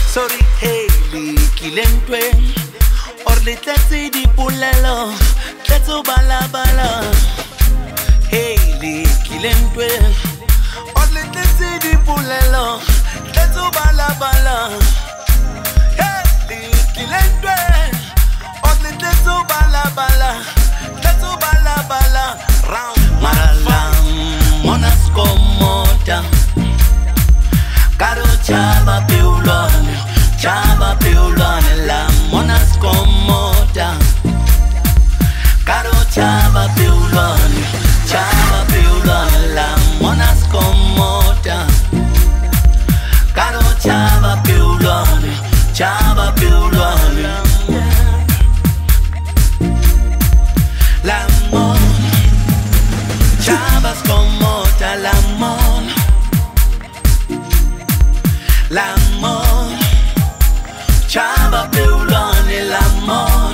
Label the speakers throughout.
Speaker 1: Sorry, Hailey, kilentwe. Orle tletsi di pulelo, tletso bala bala. Hailey, kilentwe. Orle tletsi di pulelo, tletso bala bala. Hailey, kilentwe. Orle tletso bala bala, tletso bala bala. Round maralam, monas komota. Caro chava peulone, la monas comota. Caro chava peulone, la monas comota. Caro chava peulone. La mon, chavas comota, la mon. L'amor, chava peulone, l'amor.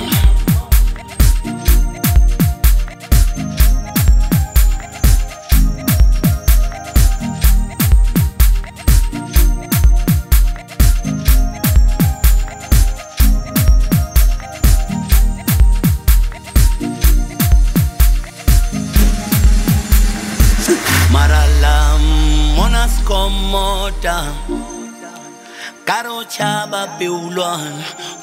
Speaker 1: Maralam, monas comota. Caro chava peulone,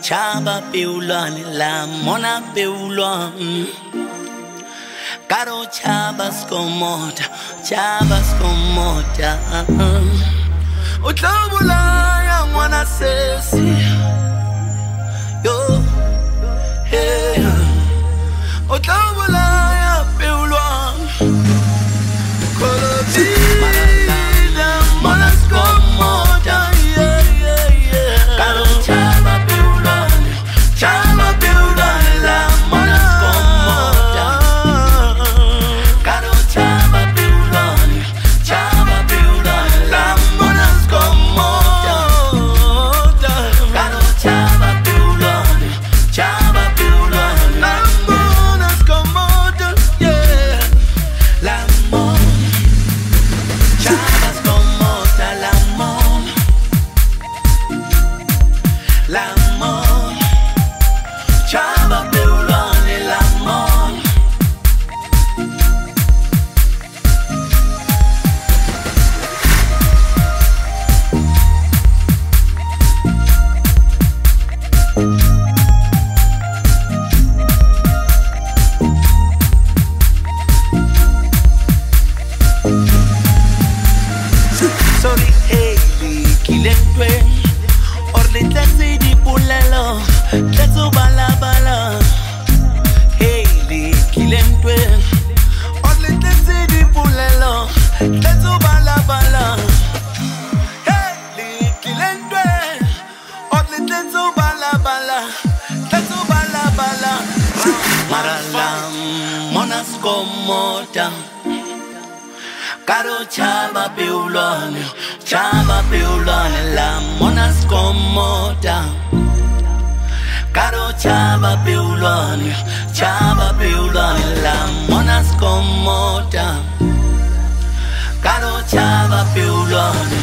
Speaker 1: la mona peulone. Caro chavas comota. Utlabula mwana sesi, yo, hey. Utlabula peulone, colorida monas comota. Caro chava peulone, la monas comota. Caro chava peulone, la monas comota. Caro chava peulone, la monas comota, yeah. La mon, chavas comota, la mon. L'amor, chava peulone, l'amor. Sorry, Hailey, kilentwe. Orle tletsi di pulelo, tletso bala bala. Hailey, kilentwe. Orle tletsi di pulelo, tletso bala bala. Hailey, kilentwe. Orle tletso bala bala, tletso bala bala. Maralam, monas comota. Caro chava peulone, la monas comota. Caro chava peulone, la monas comota. Caro chava peulone,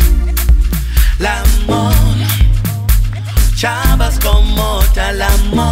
Speaker 1: la mon, chavas comota, la mon.